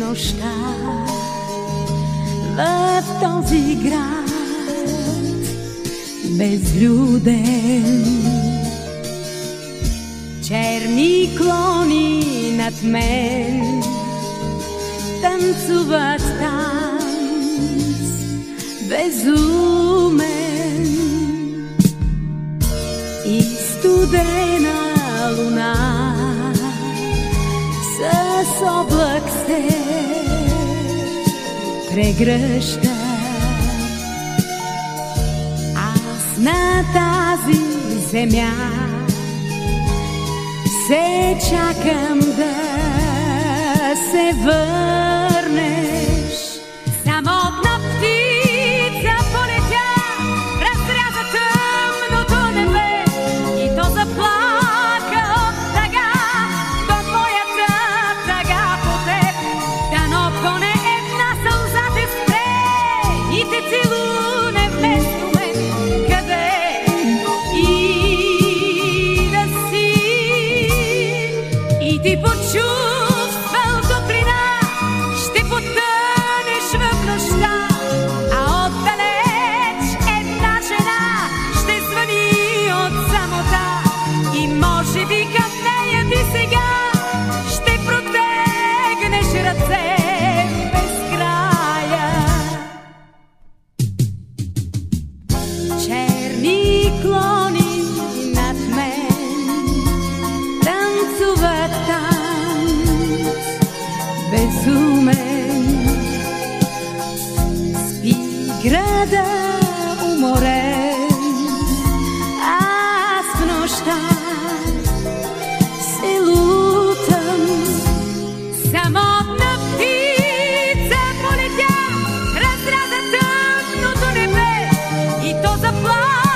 нощта в този град безлюден. Черни клони над мен танцуват танц безумен и студена луна с облак се прегръща. Аз на тази земя се чакам да се върнеш. Самотна птица полетя, разряза тъмното небе и то заплака от тъга в моята тъга по теб. Дано поне една сълза те спре и те целуне вместо мен. Къде и да си и ти почувствал топлина, ще потънеш в нощта, а отдалеч една жена ще звъни от самота и може би към нея ти сега ще протегнеш ръце без края. Черни клони над мен танцуват танц безумен. Спи града уморен, аз в нощта се лутам. Самотна птица полетя, разряза тъмното небе и то заплака